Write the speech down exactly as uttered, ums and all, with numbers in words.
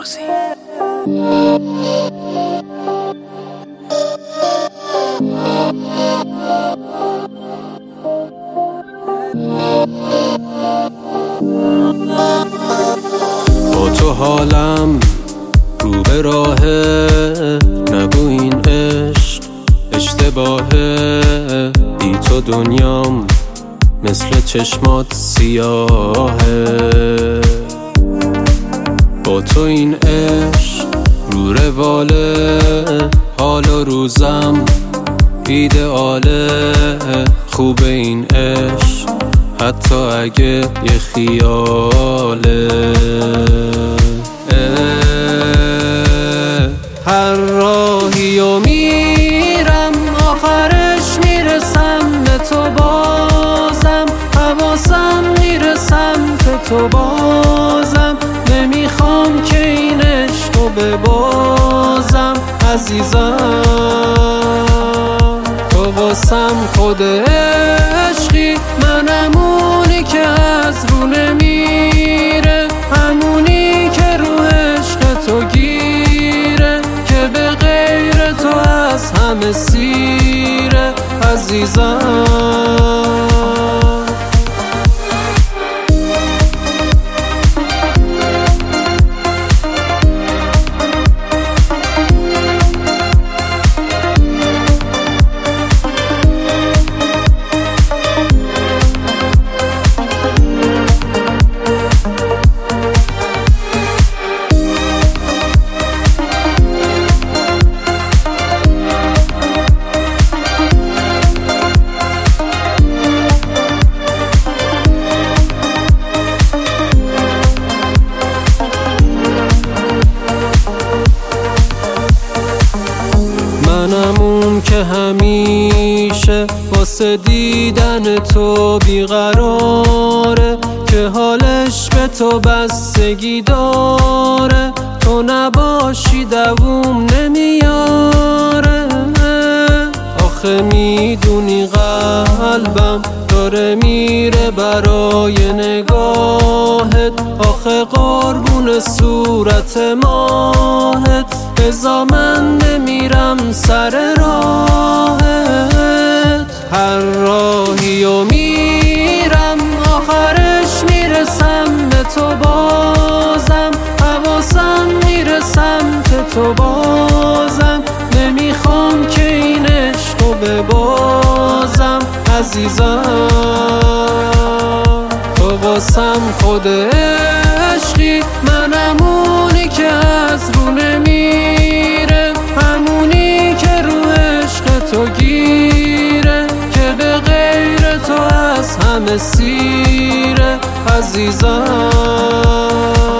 روزی. با تو حالم رو به راهه، نگو این عشق اشتباهه، بی تو دنیام مثل چشمات سیاهه. با تو این عشق رو رواله، حال و روزم ایدئاله. خوب این عشق حتی اگه یه خیاله. هر راهی و میرم آخرش میرسم به تو، بازم حواسم میرسم به تو، بازم نمیخوام که این عشقو ببازم عزیزم. تو واسم خود عشقی، منم اونی که از رو نمیره، همونی که رو عشق تو گیره، که به غیر تو از همه سیره عزیزم. منم اون که همیشه واسه دیدن تو بیقراره، که حالش به تو بستگی داره، تو نباشی دووم نمیاره. آخه میدونی قلبم داره میره برای نگاهت، آخه قربون صورت ماهت، بذار من بمیرم سر راهت. هر راهی و میرم آخرش میرسم به تو، بازم حواسم میرسم به تو، بازم نمیخوام که این عشقو ببازم عزیزم. تو واسم خود عشقی، منم اونی که از رو نمیره، همونی که رو عشق تو گیره، که به غیر تو از همه سیره عزیزم.